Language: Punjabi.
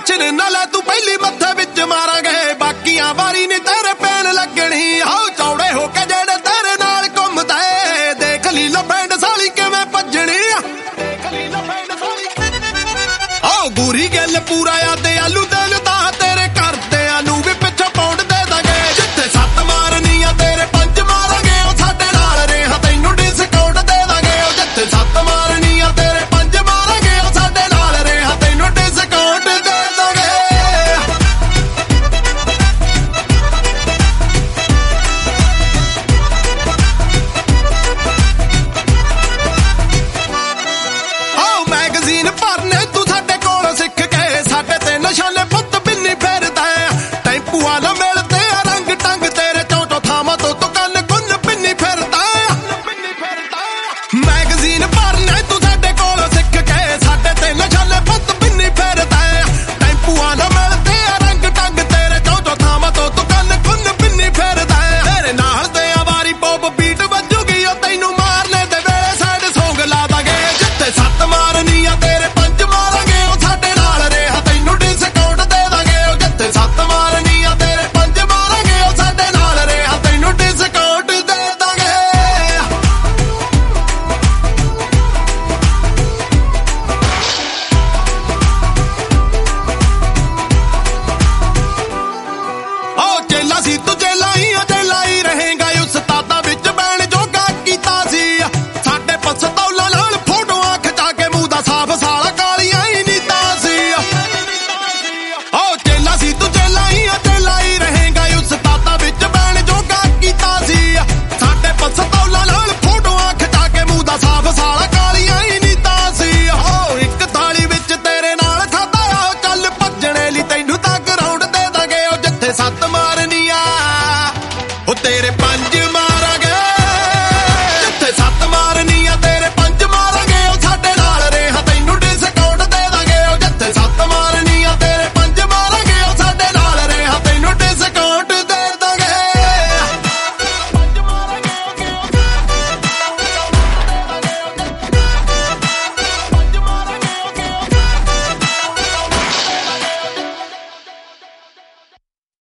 ਟੈਨਸ਼ਨ ਨਾ ਲੈ ਤੂੰ ਪਹਿਲੀ ਮੱਥੇ ਵਿੱਚ ਮਾਰਾਂਗੇ ਬਾਕੀਆਂ ਵਾਰੀ ਨੀ ਤੇਰੇ ਪੈਣ ਲੱਗਣੀ ਆਓ ਚੌੜੇ ਹੋ ਕੇ ਜਿਹੜੇ ਤੇਰੇ ਨਾਲ ਘੁੰਮਦਾ ਏ ਦੇਖ ਲਈ ਲਪੈਂਡ ਸਾਲੀ ਕਿਵੇਂ ਭੱਜਣੀ ਆਓ ਬੁਰੀ ਗੱਲ ਪੂਰਾ ਆ ਤੇ ਆਲੂ ਦਿਲ ਦਾ ਤੇਰੇ ਕਰਦਿਆਂ ਨੂੰ ਵੀ ਪਿੱਛੇ ਪਾਉਂਡ ਦੇ ਦਾਂਗੇ ਜਿੱਥੇ ਸੱਤ ਮਾਰਨੀ ਆ ਤੇਰੇ ਪੰਜ ਮਾਰਾਂਗੇ ਉਹ ਸਾਡੇ ਨਾਲ ਰਿਹਾ ਤੈਨੂੰ ਡਿਸਕਾਊਂਟ ਦੇ ਦਾਂਗੇ ਉਹ ਜਿੱਥੇ ਸੱਤ ਮਾਰਨੀ ਆ ਤੇਰੇ ਪੰਜ ਮਾਰਾਂਗੇ ਉਹ ਸਾਡੇ ਨਾਲ ਰਿਹਾ ਤੈਨੂੰ ਡਿਸਕਾਊਂਟ ਦੇ ਦਾਂਗੇ ਆਓ ਮੈਗਜ਼ੀਨ ਭਰਨੇ ਤੂੰ ਸਾਡੇ ਕੋਲ ਸਿੱਖ ਕੇ ਸਾਡੇ ਤੇ ਨਿਸ਼ਾਨੇ ਪੁੱਤ ਬਿੰਨੀ ਫੇਰਦਾ ਟੈਂਪੂ ਵਾਲਾ ਮਿਲਦੇ ਆ ਰੰਗ ਟੰਗ ਤੇਰੇ ਚੌਟੋ ਥਾਵਾਂ ਤੋਂ ਤੂੰ ਕੰਨ ਗੁੰਨ ਬਿੰਨੀ ਫਿਰਦਾ ਮੈਗਜ਼ੀਨ ਭਰਨੇ ਤੂੰ ਸਾਡੇ ਕੋਲ ਸਿੱਖ ਕੇ ਸਾਡੇ ਤੇ ਨਿਸ਼ਾਨੇ ਪੁੱਤ ਬਿੰਨੀ ਫੇਰਦਾ ਟੈਂਪੂ ਵਾਲਾ ਮਿਲਦੇ ਆ ਰੰਗ ਟੰਗ ਤੇਰੇ ਚੌਟੋ ਥਾਵਾਂ ਤੋਂ ਤੂੰ ਕੰਨ ਗੁੰਨ ਬਿੰਨੀ ਫਿਰਦਾ ਤੇਰੇ ਨਾਲ ਤੇ ਆਵਾਰੀ ਪੌਪ ਬੀਟ ਵੱਜੂਗੀ ਉਹ ਤੈਨੂੰ ਮਾਰਨੇ ਦੇ ਵੇਲੇ ਸਾਈਡ ਸੌਂਗ ਲਾ ਦਾਂਗੇ ਜਿੱਥੇ ਸੱਤ ਮਾਰਨੀ ਆ ਤੇਰੇ ਪੰਜ ਮਾਰਾਂਗੇ ਉਹ ਸਾਡੇ ਨਾਲ ਰਿਹਾ ਤੈਨੂੰ ਡਿਸਕਾਊਂਟ ਦੇ ਦਾਂਗੇ ਉਹ ਜਿੱਥੇ ਸੱਤ ਮਾਰਨੀ ਆ ਤੇਰੇ ਪੰਜ ਮਾਰਾਂਗੇ ਉਹ ਸਾਡੇ ਨਾਲ ਰਿਹਾ ਤੈਨੂੰ ਡਿਸਕਾਊਂਟ ਦੇ ਦਾਂਗੇ ਓ ਚੇਲਾ ਸੀ ਤੂੰ ਚੇਲਾ ਹੀ ਰਹੇਗਾ ਉਸਤਾਦਾਂ ਵਿੱਚ ਬੈਣ ਜੋਗਾ ਕੀਤਾ ਸੀ ਸਾਡੇ ਪਸਤੌਲਾਂ ਨਾਲ ਫੋਟੋਆਂ ਖਿਚਾ ਕੇ ਮੂੰਹ ਦਾ ਸਾਫ ਸਾਲਾ ਕਾਲੀਆਂ ਹੀ ਨੀਤਾਂ ਸੀ ਓ ਚੇਲਾ ਸੀ ਤੂੰ ਚੇਲਾ ਹੀ ਰਹੇਗਾ ਉਸਤਾਦਾਂ ਵਿੱਚ ਬੈਣ ਜੋਗਾ ਕੀਤਾ ਸੀ ਸਾਡੇ ਪਸਤੌਲਾਂ ਨਾਲ ਫੋਟੋਆਂ ਖਿਚਾ ਕੇ ਮੂੰਹ ਦਾ ਸਾਫ ਸਾਲਾ ਕਾਲੀਆਂ ਹੀ ਨੀਤਾਂ ਸੀ ਓ ਇੱਕ ਥਾਲੀ ਵਿੱਚ ਤੇਰੇ ਨਾਲ ਖਾਦਾ ਆ ਚੱਲ ਭੱਜਣੇ ਲਈ ਤੈਨੂੰ ਤਾਂ ਗਰਾਊਂਡ ਦੇ ਦਾਂਗੇ ਉਹ ਜਿੱਥੇ ਸੱਤ ਮਾਰਨੀ ਆ ਉਹ ਤੇਰੇ